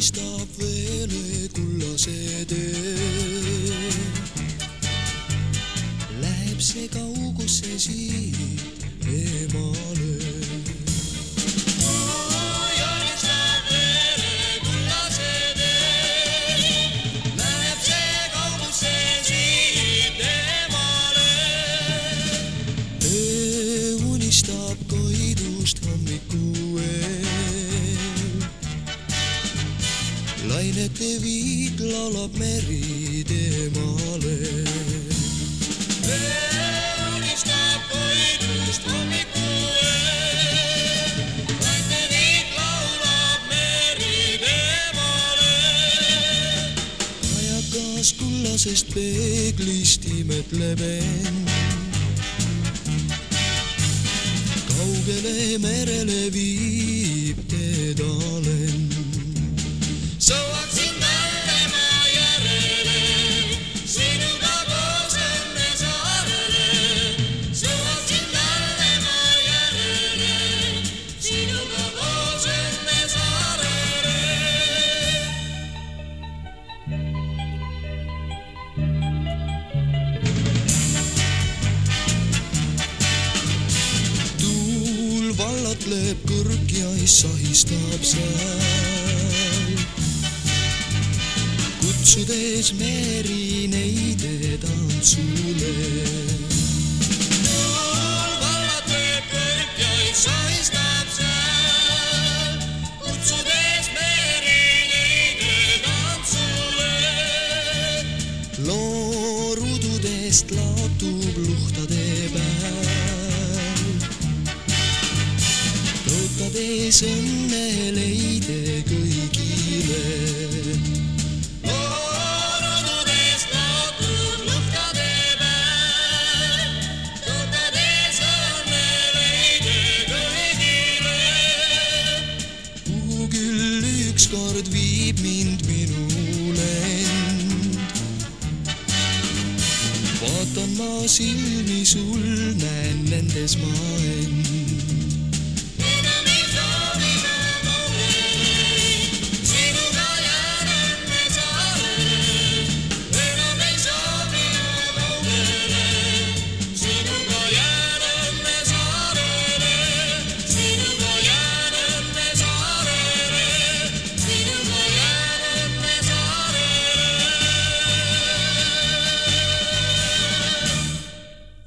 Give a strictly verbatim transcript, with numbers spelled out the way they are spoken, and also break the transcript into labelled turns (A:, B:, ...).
A: unistab veel kullase tee. Läheb see kaugusse siit eemale. Unistab Koidust hommiku eel. Lainete viik laulab meri teemale. Unistab Koidust hommiku eel. Lainete viik laulab meri teemale. Ajakas kullasest peeglist imetleb end. Kaugele merele viib teedalen. Sõuaksin talle maa järele, sinuga koos õnne saarele. Sõuaksin talle maa järele, sinuga koos õnne saarele. Vallatleb kõrg ja sahistab seal, kutsudes meri neide tantsule. Vallatleb kõrg ja sahistab seal, kutsudes meri neide tantsule. Loorududest laotub luhtade päev, tõotades õnne leide kõigile. Loorududest laotub luhtade päev, tõotades õnne leide kõigile. Kuhu küll ükskord viib mind minu lend. Vaatan ma silmi sul, näen nendes ma end.